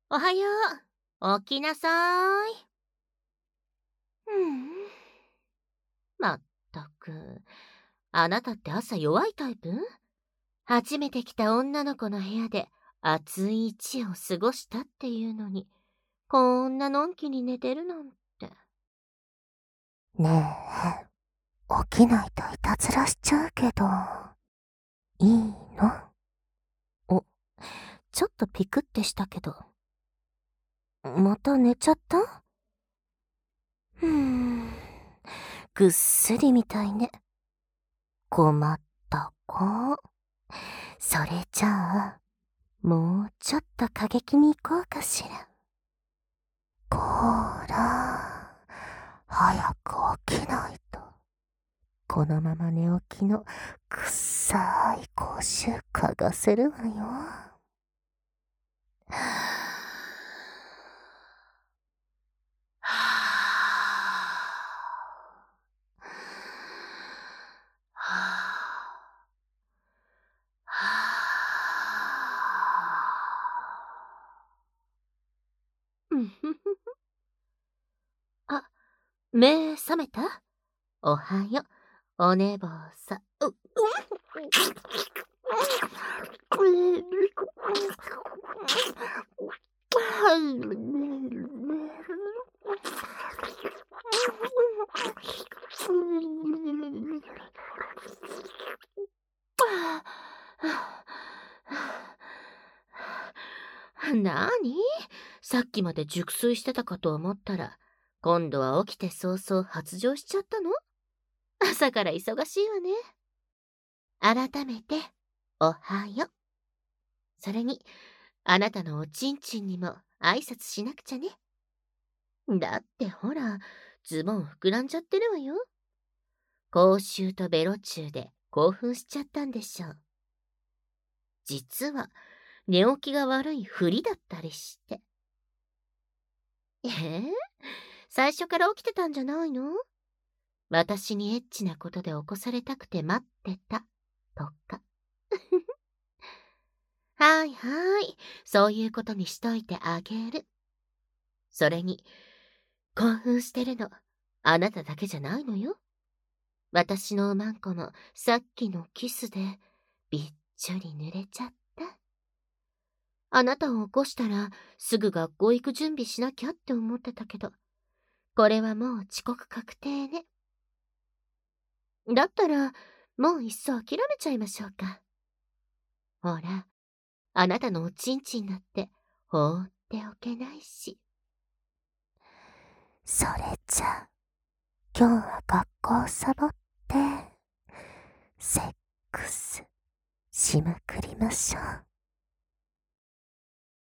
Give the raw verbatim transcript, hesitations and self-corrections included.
おはよう。起きなさい。うん。まったく。あなたって朝弱いタイプ？初めて来た女の子の部屋で暑い一夜を過ごしたっていうのに、こんなのんきに寝てるなんて。 ねえ、起きないといたずらしちゃうけど、いいの？ お、ちょっとピクってしたけど。 また寝ちゃった？ うーん。ぐっすりみたいね。 困った子。それじゃあ、もうちょっと過激に行こうかしら。こーら、早く起きないと。このまま寝起きのくっさい口臭嗅がせるわよ。 うんふふふ。あ、目覚めた？おはよう、お寝坊さん。う、うなに？さっきまで熟睡してたかと思ったら、今度は起きて早々発情しちゃったの？朝から忙しいわね。改めて、おはよう。それに、あなたのおちんちんにも挨拶しなくちゃね。だってほら、ズボン膨らんじゃってるわよ。口臭とベロチューで興奮しちゃったんでしょう。実は、寝起きが悪いふりだったりして。えー、最初から起きてたんじゃないの？私にエッチなことで起こされたくて待ってた、とか。はいはい、そういうことにしといてあげる。それに、興奮してるの、あなただけじゃないのよ。私のおまんこもさっきのキスでびっちょり濡れちゃった。あなたを起こしたらすぐ学校行く準備しなきゃって思ってたけど、これはもう遅刻確定ね。だったら、もういっそ諦めちゃいましょうか。ほら、あなたのおちんちんだって放っておけないし。 それじゃ、今日は学校サボって、セックスしまくりましょう。